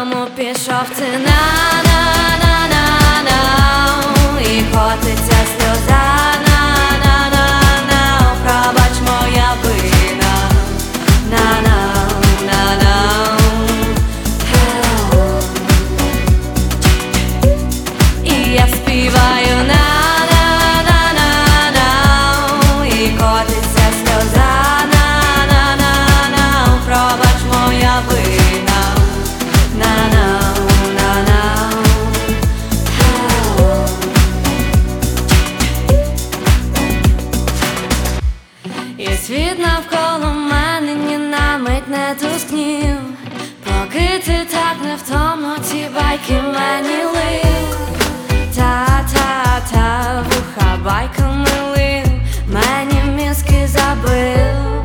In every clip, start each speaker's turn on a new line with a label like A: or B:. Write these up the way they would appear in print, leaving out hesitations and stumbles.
A: Тому пішов ти на-на-на-на-на, і котиться сльоза, на-на-на-на, пробач моя вина, на-на-на-на. І я співаю на-на-на-на-на, і котиться сльоза, на-на-на-на, пробач моя вина, на-на-на-на. І світ навколо мене ні на мить не тускнів, поки ти так невтомно ці байки мені лив. Та-та-та, вуха байками лив, мені мізки забив.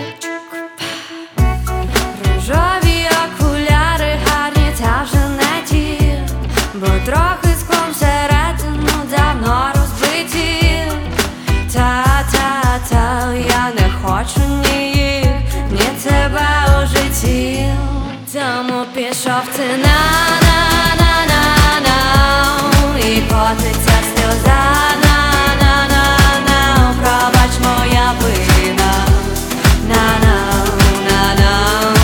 A: Рожові окуляри гарні, та вже не ті, бо трохи склом всередину давно розбиті. Та-та-та, я не хочу ні їх, ні тебе у житті. Тому пішов ти на-на-на-на-на, і котиться сльоза, на-на-на-на, пробач моя вина, на-на-на-на.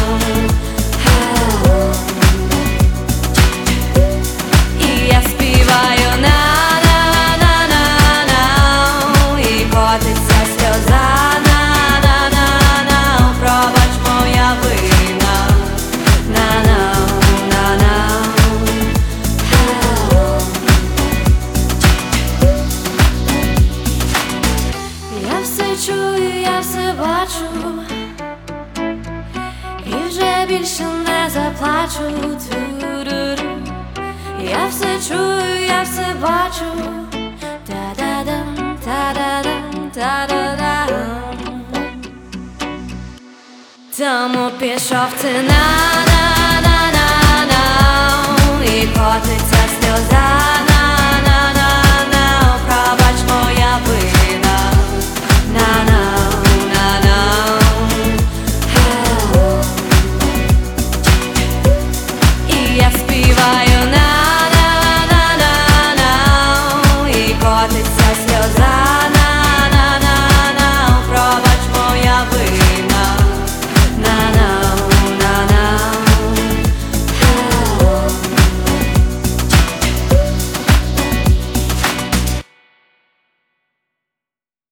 A: І я співаю на-на-на-на-на, і котиться сльоза, на-на-на-на, пробач моя вина, на-на-на-на. Я все чую, я все бачу, і вже більше не заплачу. Ту-ру-ру. Я все чую, я все бачу. Та-да-дам, та-да-дам, та-да-дам. Тому пішов ти на